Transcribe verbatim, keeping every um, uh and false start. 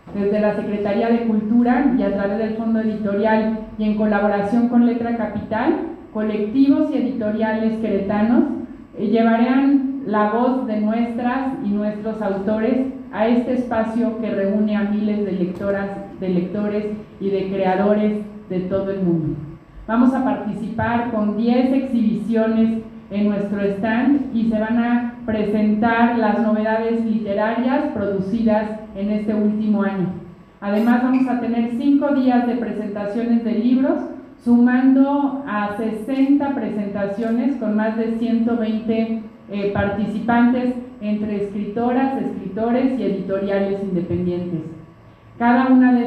Desde la Secretaría de Cultura y a través del Fondo Editorial y en colaboración con Letra Capital, colectivos y editoriales queretanos eh, llevarán la voz de nuestras y nuestros autores a este espacio que reúne a miles de lectoras, de lectores y de creadores de todo el mundo. Vamos a participar con diez exhibiciones en nuestro stand y se van a presentar las novedades literarias producidas en este último año. Además vamos a tener cinco días de presentaciones de libros, sumando a sesenta presentaciones con más de ciento veinte eh, participantes entre escritoras, escritores y editoriales independientes. Cada una de